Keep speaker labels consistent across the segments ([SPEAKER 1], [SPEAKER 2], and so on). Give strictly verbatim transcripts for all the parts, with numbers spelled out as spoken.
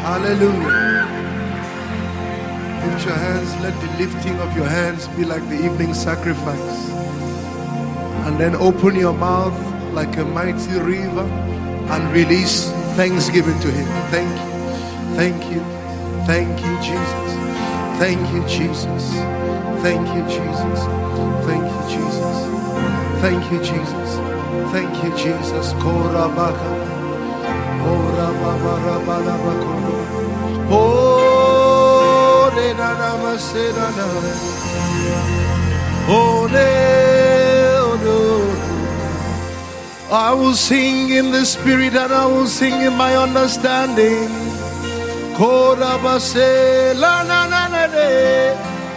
[SPEAKER 1] Hallelujah. Lift your hands. Let the lifting of your hands be like the evening sacrifice. And then open your mouth like a mighty river and release thanksgiving to Him. Thank you. Thank you. Thank you, Jesus. Thank you, Jesus. Thank you, Jesus. Thank you, Jesus. Thank you, Jesus. Thank you, Jesus. Kora baka. Kora baba raba raba kora. Oh, de na na ma se na na. Oh, de oh no. I will sing in the spirit and I will sing in my understanding. Kora ba se la na na na de.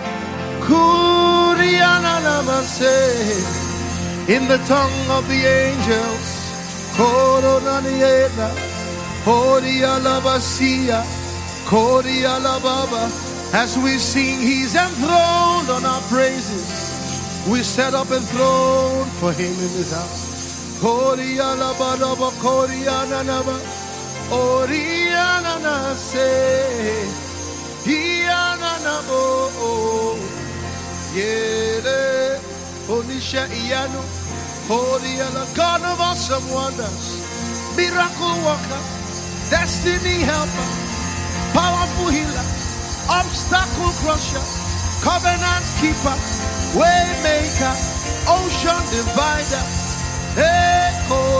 [SPEAKER 1] Kuria na na ma se. In the tongue of the angels. Koronaniena, Kodia Labasia, Kodia Lababa. As we sing, He's enthroned on our praises. We set up a throne for Him in this house. Kodia Lababa, Kodia Nanaba, Oria Nanase, Iananabo, Yele, Onisha Iano. Holy God of awesome wonders, miracle worker, destiny helper, powerful healer, obstacle crusher, covenant keeper, way maker, ocean divider. Hey,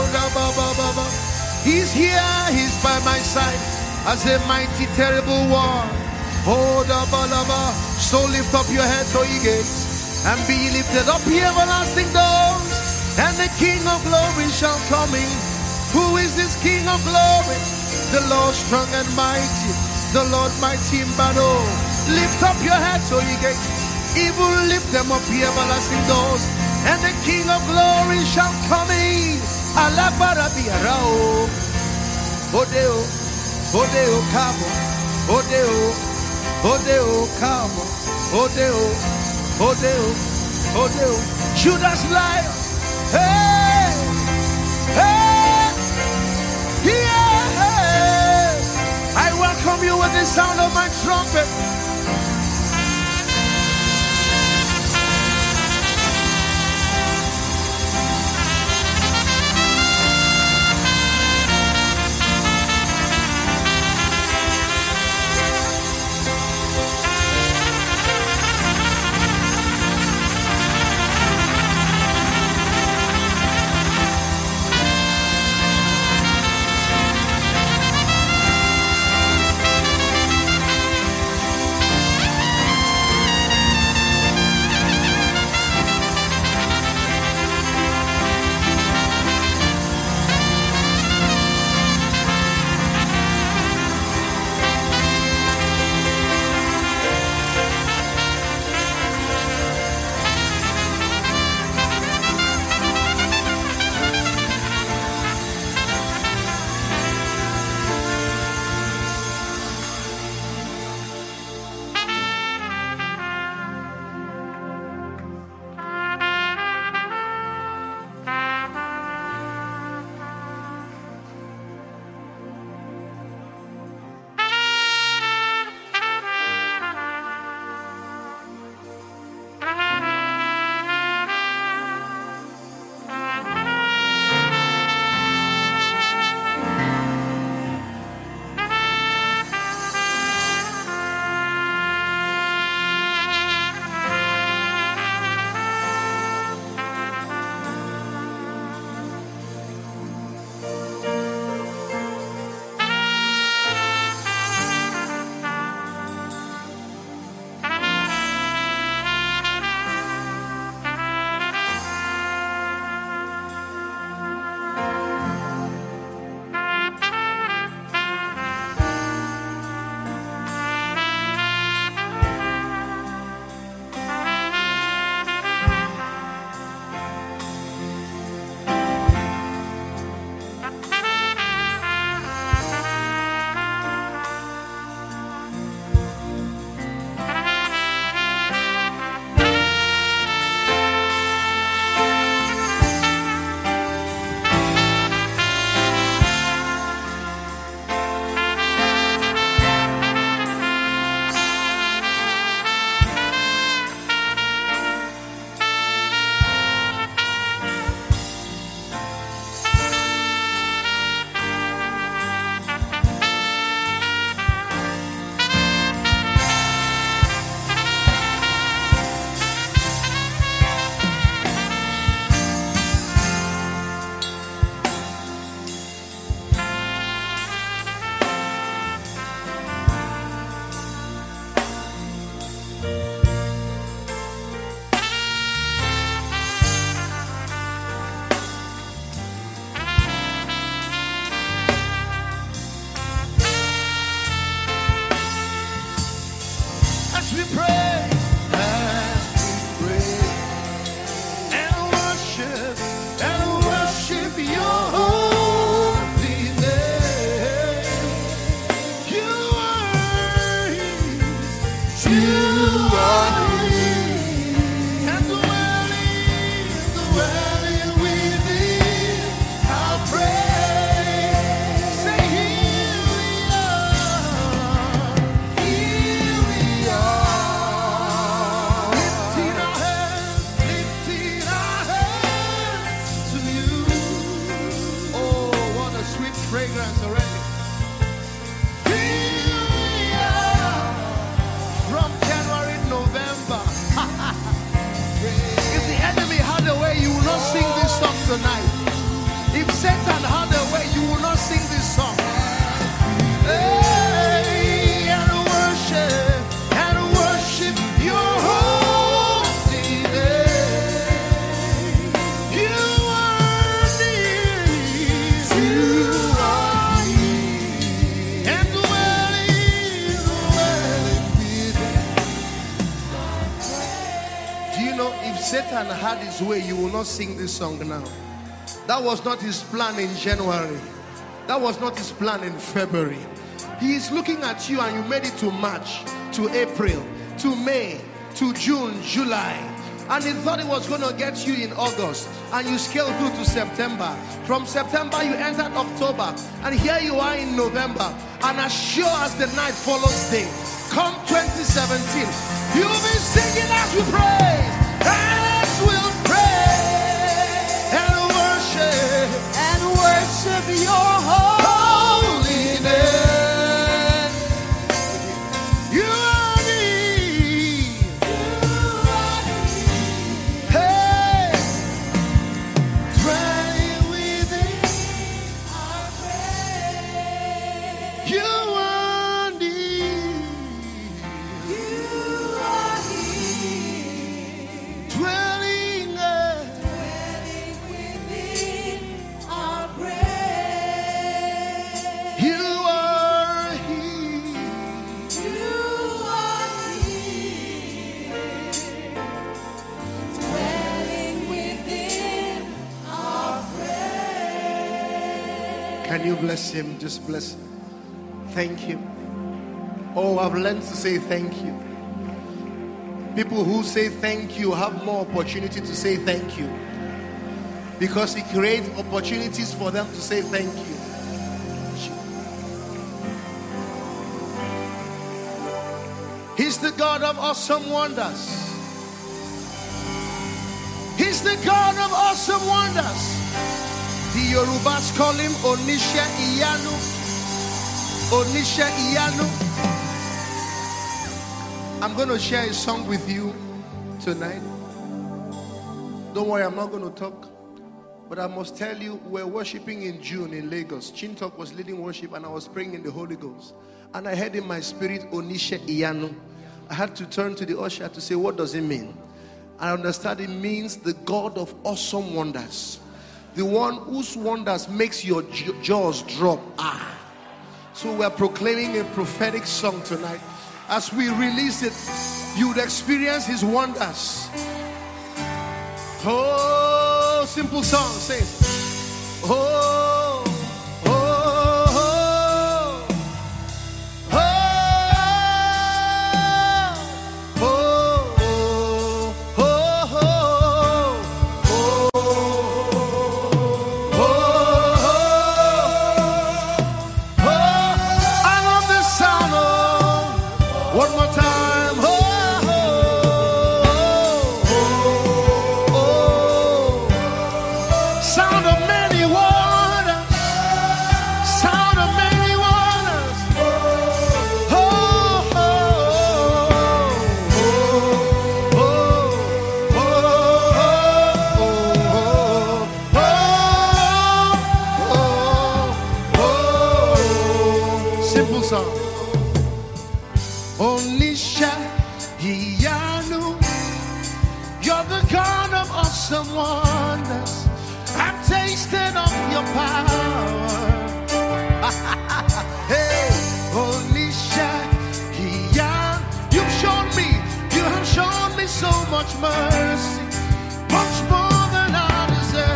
[SPEAKER 1] He's here, He's by my side as a mighty, terrible one. So lift up your heads, O ye gates, and be lifted up, ye everlasting doors. And the King of glory shall come in. Who is this King of glory? The Lord strong and mighty, the Lord mighty in battle. Lift up your heads, O ye gates, even lift them up, ye everlasting doors. And the King of glory shall come in. Alabarabiarao. Odeo, Odeo Cabo, Odeo, Odeo Cabo, Odeo, Odeo, Odeo. Judas liar. Hey, hey, yeah. I welcome you with the sound of my trumpet. You are here. And dwelling, dwelling within our praise. Say, here we are. Here we are. Lifting our hands, lifting our hands to you. Oh, what a sweet fragrance already. Sing this song tonight. If Satan had a way, you will not sing this song. Hey, and worship, and worship your holy name. You are near, you are near, and dwelling, dwelling within. Do you know, if Satan had his way, you will not sing this song now. That was not his plan in January. That was not his plan in February. He is looking at you and you made it to March, to April, to May, to June, July. And he thought he was going to get you in August. And you scaled through to September. From September you entered October. And here you are in November. And as sure as the night follows day, come twenty seventeen, you'll be singing as we praise. As we'll pray and worship and worship your holy name. You are near. Hey, dwelling within our praise. You are near. You are near. Dwelling, dwelling within our praise. You are here. You are here. Dwelling within our praise. Can you bless him? Just bless him. Thank you. Oh, I've learned to say thank you. People who say thank you have more opportunity to say thank you, because He creates opportunities for them to say thank you. He's the God of awesome wonders. He's the God of awesome wonders. The Yorubas call him Onisha Iyanu. Onisha Iyanu. I'm going to share a song with you tonight. Don't worry, I'm not going to talk. But I must tell you, we're worshiping in June in Lagos. Chintok was leading worship and I was praying in the Holy Ghost. And I heard in my spirit, Onisha Iyanu. I had to turn to the usher to say, what does it mean? I understand it means the God of awesome wonders. The one whose wonders makes your jaws drop. Ah. So we're proclaiming a prophetic song tonight. As we release it, you would experience His wonders. Oh, simple song says, oh, oh, oh, oh, oh, oh, oh, oh, oh. I love this sound. Oh, one more time. Onisha Iyanu, you're the God of awesome wonders. I've tasted of your power. Hey, Onisha Iyanu, you've shown me, you have shown me so much mercy, much more than I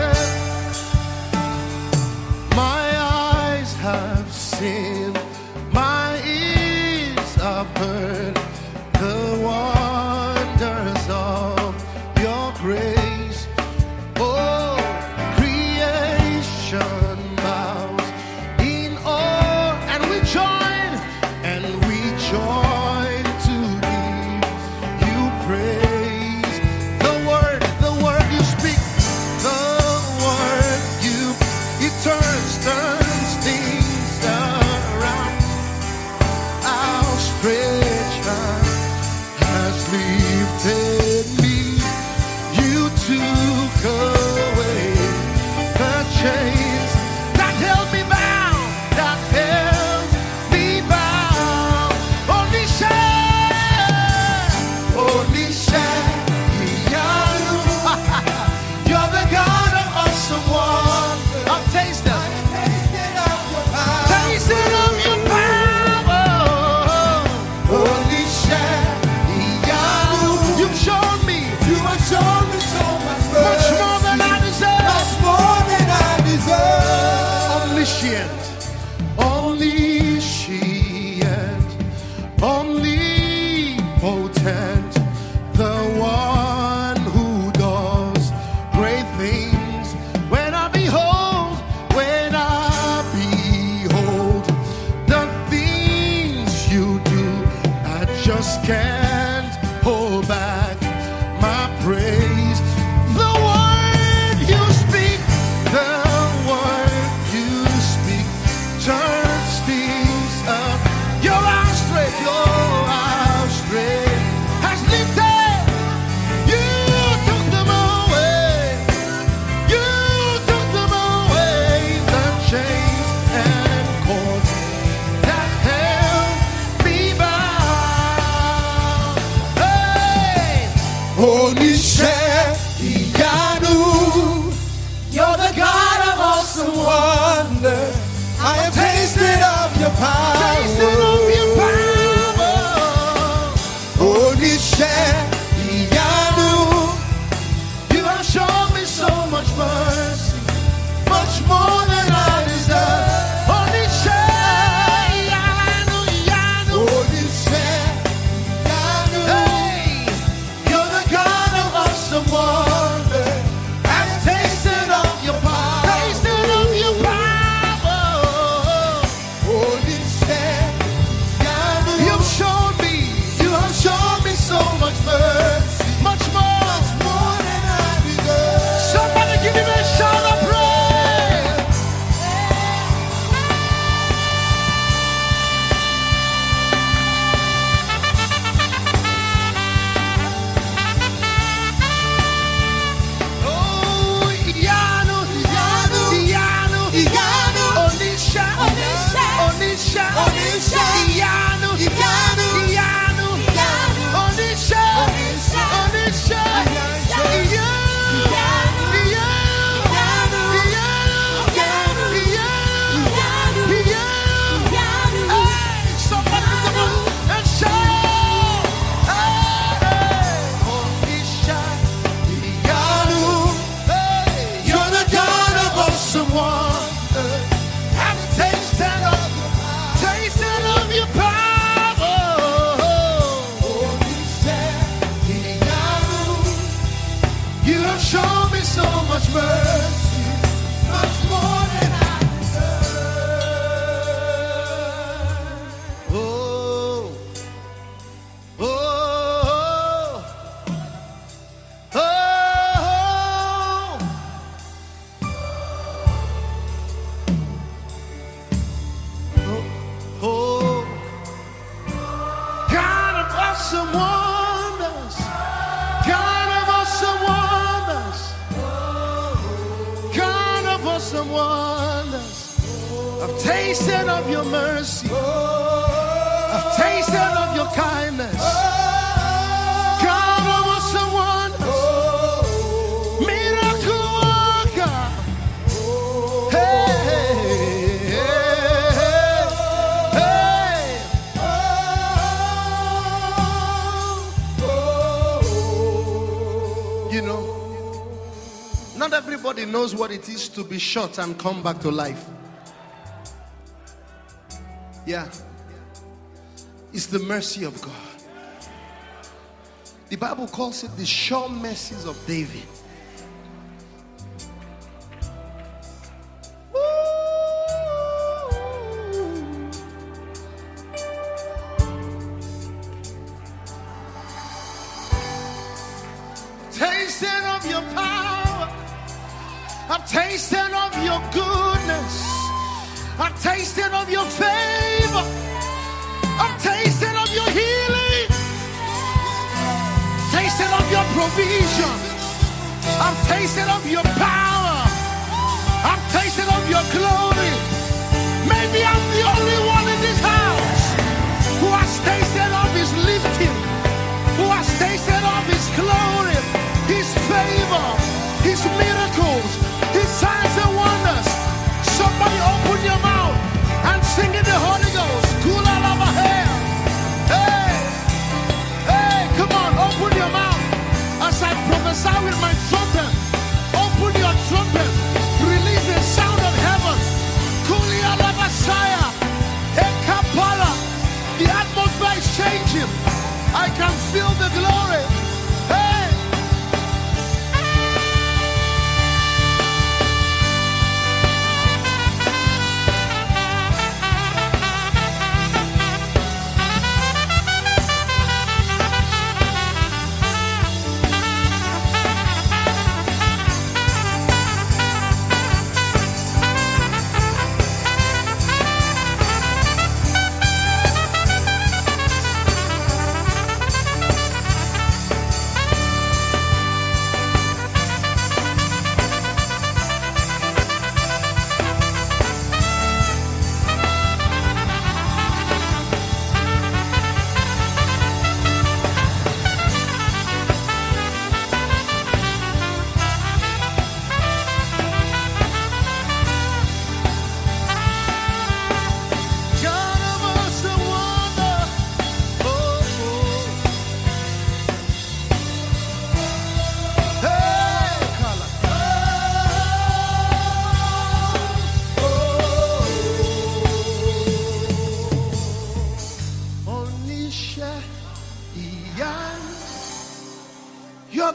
[SPEAKER 1] deserve. My eyes have seen, my ears have heard the can't hold back my praise. The word you speak, the word you speak turns things up. Your arms straight, your arms straight has lifted. You took them away. You took them away. The chains and cords that held me bound. Hey, Onishe Iyanu, you're the God of awesome wonder. I have tasted of your power. Tasted of your power. Onishe Iyanu, you have shown me so much mercy, much more than I deserve. Onishe Iyanu, Iyanu. Onishe Iyanu, hey, you're the God of awesome wonder. I've tasted of your power. Tasted of your power. Onishe Iyanu, you've shown me, you have shown me so much mercy, much more, much more than I deserve. Somebody give him a shout of praise. Oh, Iyanu, Iyanu, Iyanu, Iyanu, Onisha, Onisha, Onisha, Onisha, Iyanu, Iyanu, Iyanu, Onisha, Onisha, Onisha, Iyanu, Iyanu, Iyanu, Iyanu, Iyanu. Hey, somebody come on and shout. Hey, Onisha, Iyanu, hey, you're the God of awesome wonder. I've tasted of, tasted of your power. Onisha, Iyanu, you have shown me so much mercy, much more than I deserve. Oh, oh, oh, oh, oh, God of awesome wonders, God of awesome wonders, God of awesome wonders. I've tasted of your mercy, I've tasted of your kindness. God of awesome wonders, miracle worker. Hey, hey, hey, hey. You know, not everybody knows what it is to be shot and come back to life. Yeah. It's the mercy of God. The Bible calls it the sure mercies of David. Tasted of your power, I've tasted of your goodness, I've tasted of your favor, I've tasted of your healing, tasted of your provision, I've tasted of your power, I've tasted of your glory. Maybe I'm the only one in this house who has tasted of his lifting, who has tasted of his glory, his favor, his miracles, his signs and wonders. Somebody open your mouth and sing in the Holy Ghost. Kula lava hair. Hey, hey, come on, open your mouth as I prophesy with my trumpet. Open your trumpet, release the sound of heaven. Kulia lava saya, ekapala. The atmosphere is changing. I can feel the glory. Hey.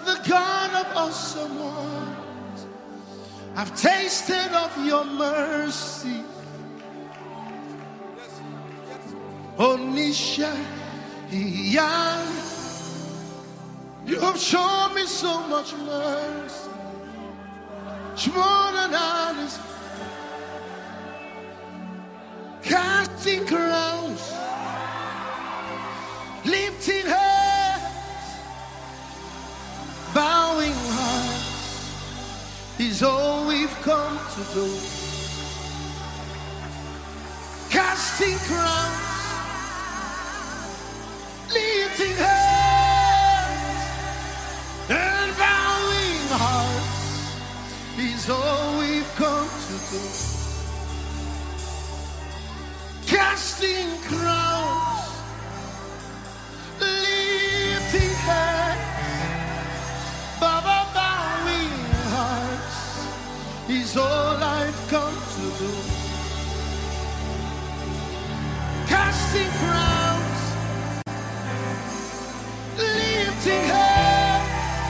[SPEAKER 1] the God of awesome ones. I've tasted of your mercy. Onisha, yeah. You have shown me so much mercy. It's more than honest. Casting crowns, lifting hands, bowing hearts is all we've come to do. Casting crowns, lifting hands, and bowing hearts is all we've come to do. Casting crowns, lifting hands, Baba, bowing hearts is all I've come to do. Casting crowns, lifting hands,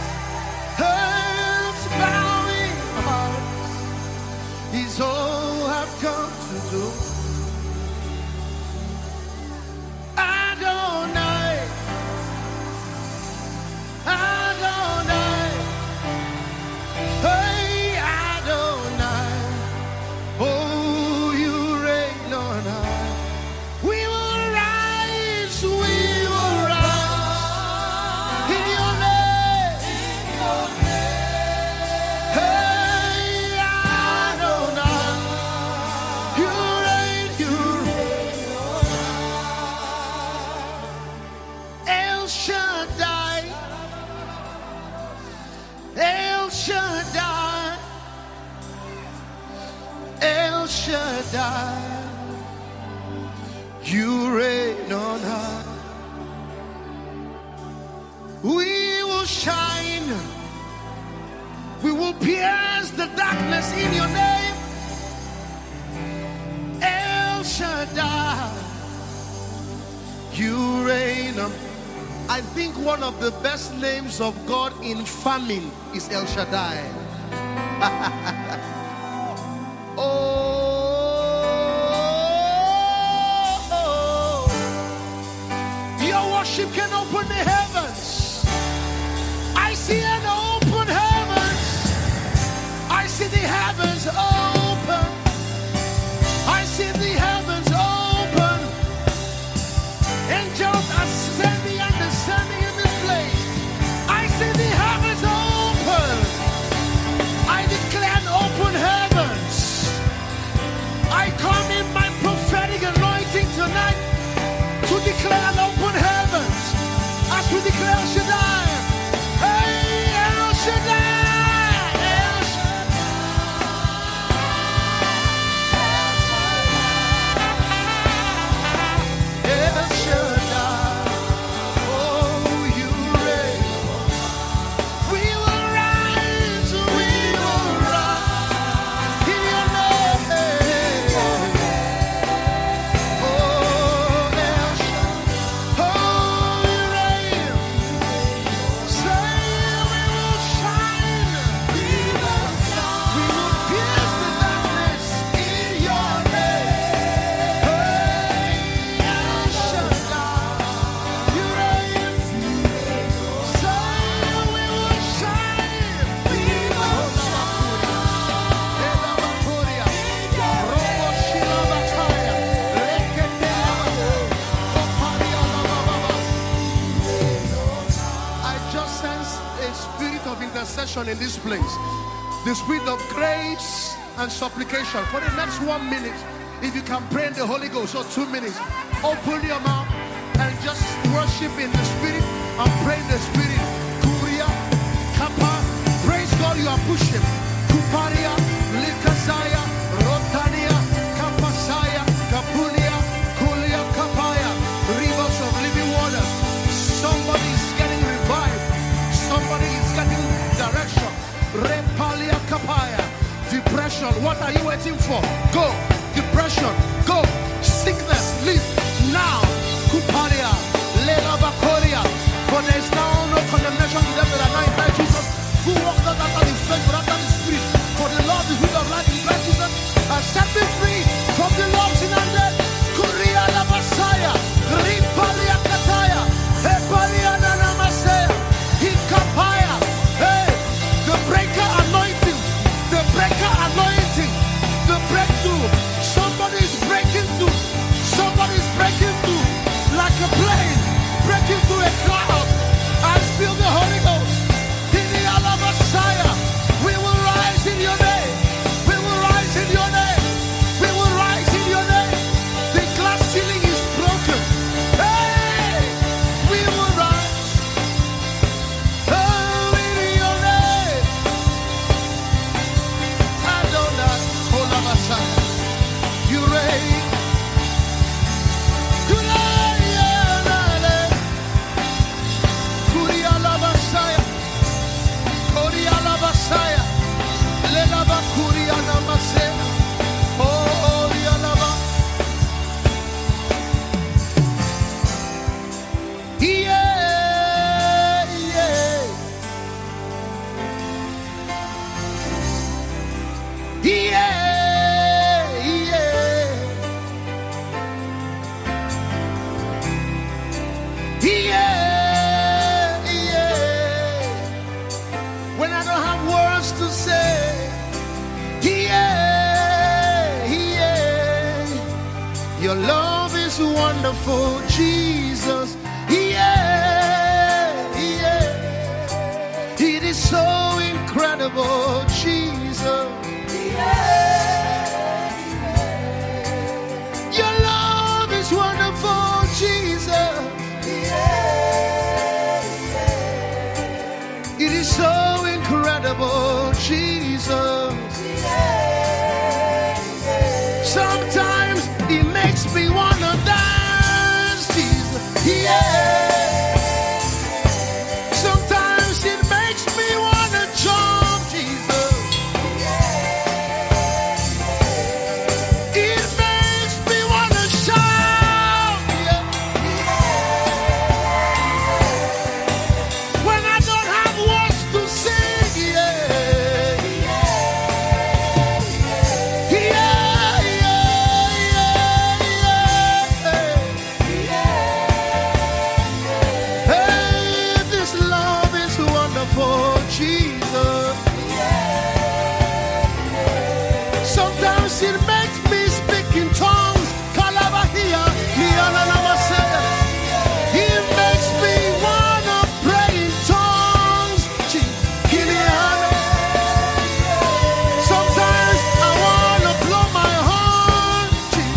[SPEAKER 1] hands, bowing hearts is all I've come to do. You reign on high. We will shine. We will pierce the darkness in your name. El Shaddai. You reign on. I think one of the best names of God in famine is El Shaddai. Oh. Worship can open the heavens. I see an open heavens. I see the heavens open. I see the heavens open. Angels ascending and descending in this place. I see the heavens open. I declare an open heavens. I come in my prophetic anointing tonight to declare an open heavens. As we declare El Shaddai, hey, El Shaddai, El Shaddai, El Shaddai, oh, you reign. We will rise, we will rise in your name. Oh, El Shaddai, oh. In this place, the spirit of grace and supplication for the next one minute. If you can pray in the Holy Ghost, or two minutes, open your mouth and just worship in the spirit and pray in the spirit. Kuria, Kappa, praise God. You are pushing. Kuparia, Likasaya, Rotania, Kapasaya, Kapulia, Kulia, Kapaya, rivers of living waters. Somebody is getting revived. Somebody is getting direction. Repalia Kapaya. Depression, what are you waiting for? Go. Depression, go. Sickness, leave now. Kupalia, Lela Bakoria. For there is now no condemnation to them that are not in Christ Jesus. Your love is wonderful, Jesus. Yeah, yeah. It is so incredible, Jesus. Yeah, yeah. Your love is wonderful, Jesus. Yeah, yeah. It is so incredible, Jesus. Yeah, yeah. Sometimes it makes me wanna dance, Jesus. Yeah. Sometimes it makes me wanna jump, Jesus. It makes me wanna shout, yeah. When I don't have words to sing, yeah. Yeah, yeah, yeah, yeah. Hey, this love is wonderful, Jesus. Sometimes it makes me speak in tongues. Kalabahia, Liananamasea. It makes me wanna pray in tongues. Chi- Kiliana. Sometimes I wanna blow my horn. Chi-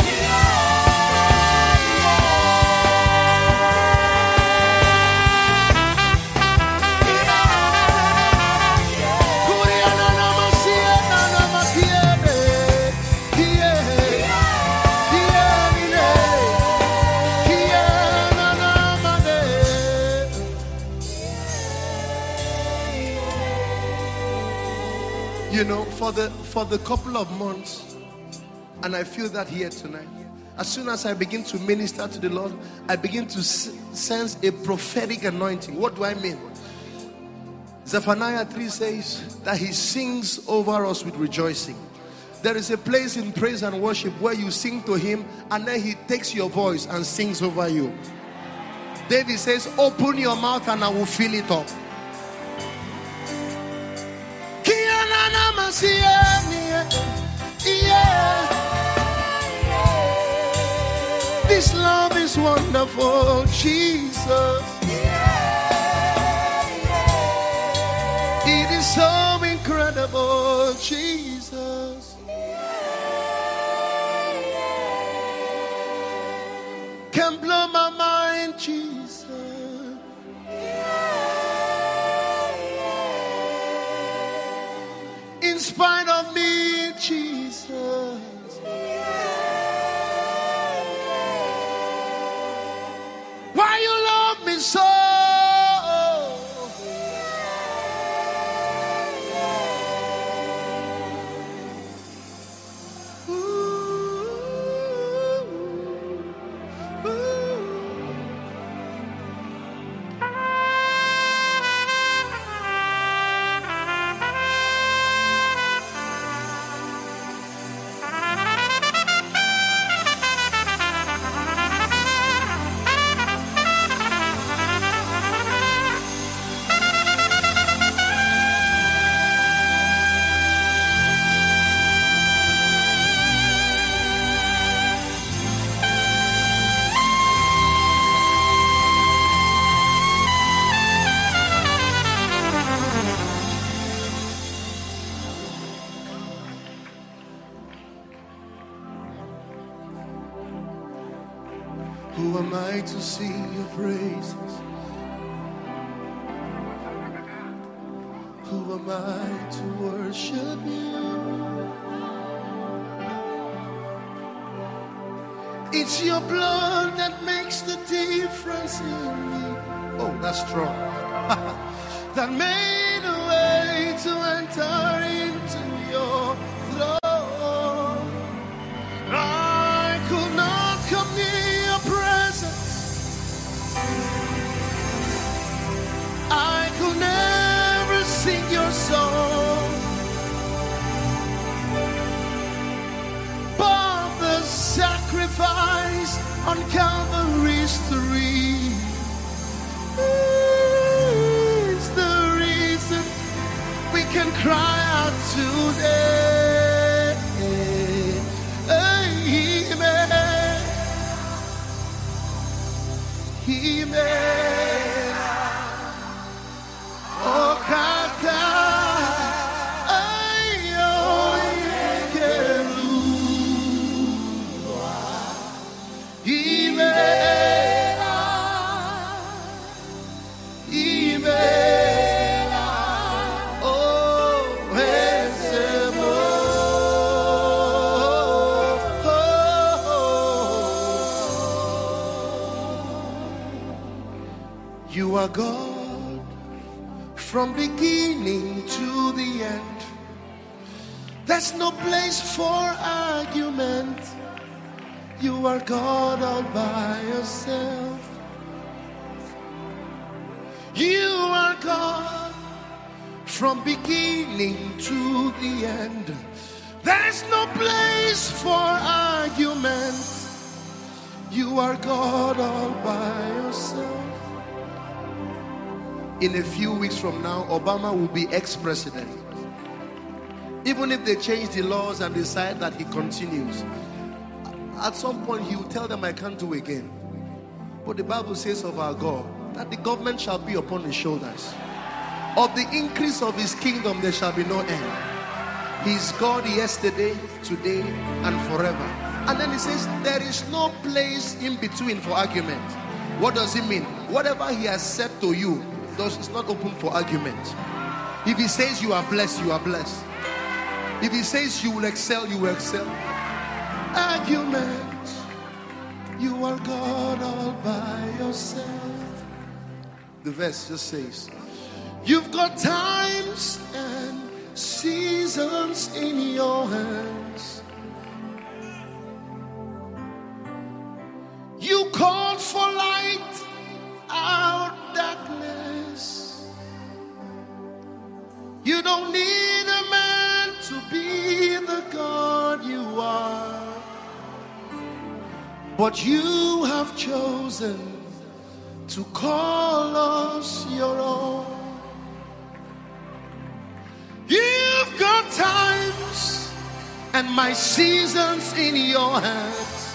[SPEAKER 1] Kuriananamasia, nanamakiene. Yeah. Yeah, yeah, nanamane. You know, for the for the couple of months, and I feel that here tonight. As soon as I begin to minister to the Lord, I begin to s- sense a prophetic anointing. What do I mean? Zephaniah three says that he sings over us with rejoicing. There is a place in praise and worship where you sing to him and then he takes your voice and sings over you. David says, open your mouth and I will fill it up. Yeah. This love is wonderful, Jesus. It is so incredible, Jesus. Can blow my mind, Jesus. In spite of me, Jesus. Why you love me so? Who am I to sing your praises? Who am I to worship you? It's your blood that makes the difference in me. Oh, that's strong. That made a way to enter into your throne. I could not come near your presence. I could never sing your song. But the sacrifice on Calvary's tree is the reason we can cry out to Imela, oh kaka, ayo yekelu, Imela, Imela, oh Ezemo, oh, oh. You are God from beginning to the end. There's no place for argument. You are God all by yourself. You are God from beginning to the end. There's no place for argument. You are God all by yourself. In a few weeks from now, Obama will be ex-president. Even if they change the laws and decide that he continues, at some point he will tell them, I can't do again. But the Bible says of our God that the government shall be upon his shoulders. Of the increase of his kingdom there shall be no end. He is God yesterday, today, and forever. And then he says there is no place in between for argument. What does it mean? Whatever he has said to you, does it's not open for argument. If he says you are blessed, you are blessed. If he says you will excel, you will excel. Argument. You are God all by yourself. The verse just says, you've got times and seasons in your hands. You called for light out of darkness. You don't need a man to be the God you are. But you have chosen to call us your own. You've got times and my seasons in your hands.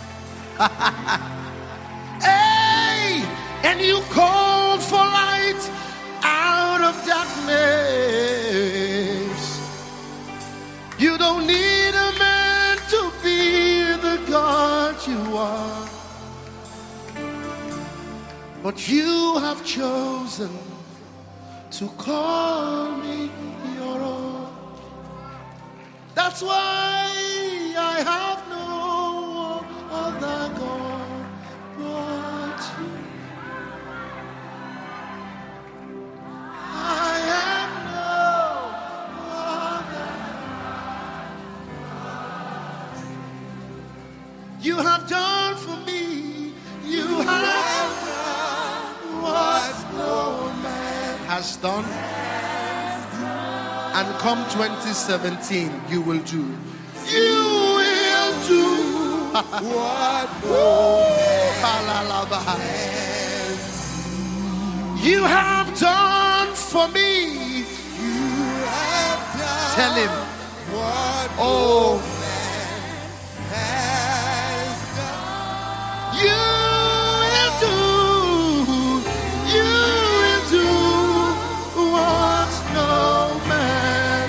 [SPEAKER 1] Hey, and you called for light out of darkness. You don't need a man to be the God you are. But you have chosen to call me your own. That's why I have no other God but you. I have no other. You have done for me. You have done what no man has done. And come twenty seventeen, you will do. You will do what no man. You have done for me. You have done. Tell him what oh man has done. You will do. You will do what no man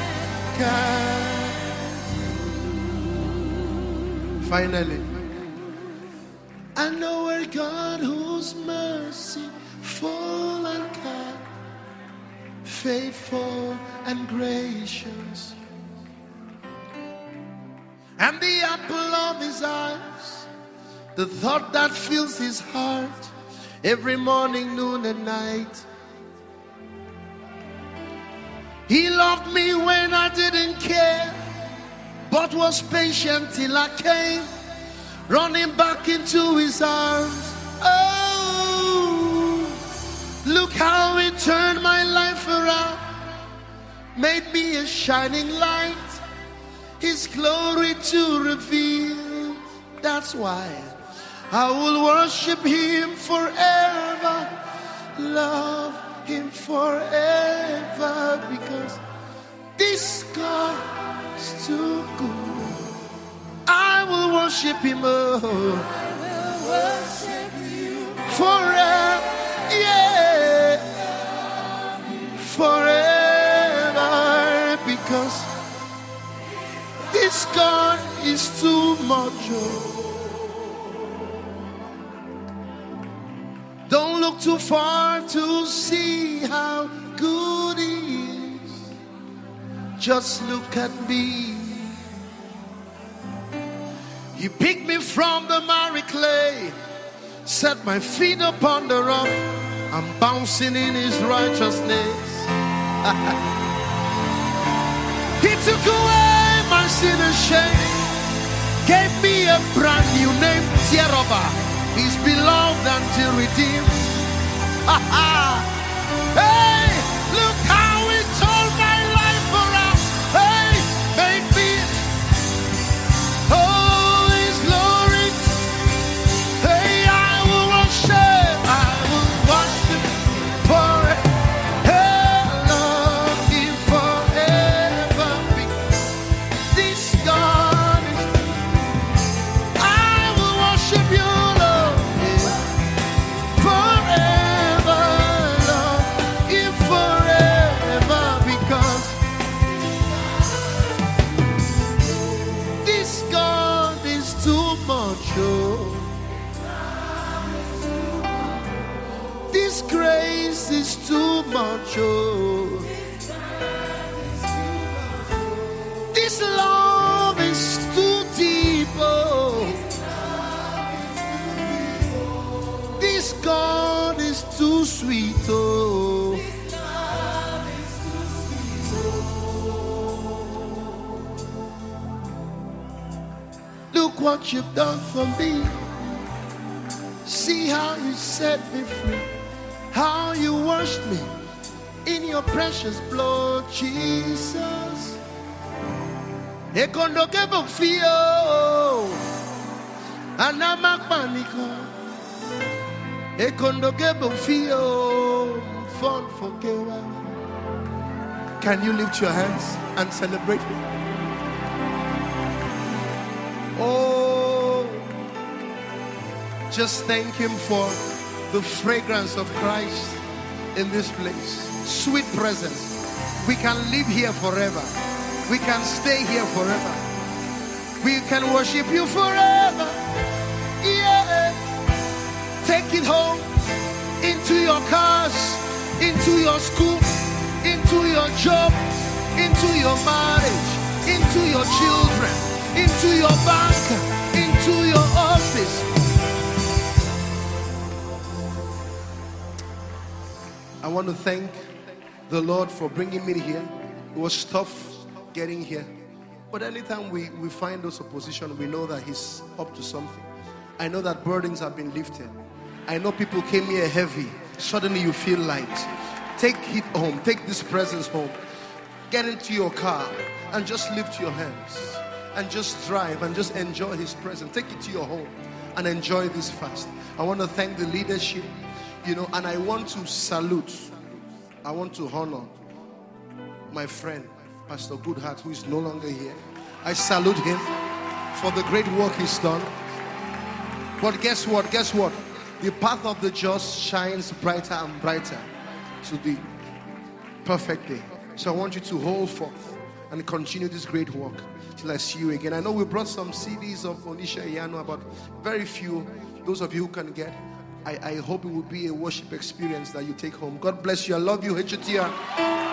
[SPEAKER 1] can. Finally, I know a God whose mercy full and kind, faithful and gracious, and the apple of his eyes, the thought that fills his heart every morning, noon and night. He loved me when I didn't care, but was patient till I came, running back into his arms. Oh, look how he turned my life around, made me a shining light, his glory to reveal. That's why I will worship him forever, love him forever, because this God is too good. I will worship him, oh, I will worship you forever. much. Oh. Don't look too far to see how good He is. Just look at me. He picked me from the miry clay, set my feet upon the rock. I'm bouncing in His righteousness. He took away my sin and shame, gave me a brand new name, Tierova. He's beloved until redeemed. Hey, look how He told my life around. Hey, make me oh His glory. Hey, I will worship, I will worship forever. Hey, love Him forever. This God is, I will worship You. This grace is too much. Oh. This love is too deep. Oh. This God is too sweet. Oh. Look what You've done for me. See how You set me free. How You washed me in Your precious blood, Jesus. Ekondo kebo fio, anamak paniko. Ekondo kebo fio, fun forgewa. Can you lift your hands and celebrate Him? Oh, just thank Him for the fragrance of Christ in this place. Sweet presence. We can live here forever. We can stay here forever. We can worship You forever. Yeah. Take it home, into your cars, into your school, into your job, into your marriage, into your children, into your bank, into your office. I want to thank the Lord for bringing me here. It was tough getting here. But anytime we, we find those opposition, we know that He's up to something. I know that burdens have been lifted. I know people came here heavy. Suddenly you feel light. Take it home. Take this presence home. Get into your car and just lift your hands. And just drive and just enjoy His presence. Take it to your home and enjoy this fast. I want to thank the leadership. You know, and I want to salute, I want to honor my friend, Pastor Goodheart, who is no longer here. I salute him for the great work he's done. But guess what? Guess what? The path of the just shines brighter and brighter to the perfect day. So I want you to hold forth and continue this great work till I see you again. I know we brought some C Ds of Onisha Iyanu, but very few. Those of you who can get, I, I hope it will be a worship experience that you take home. God bless you. I love you, H T R.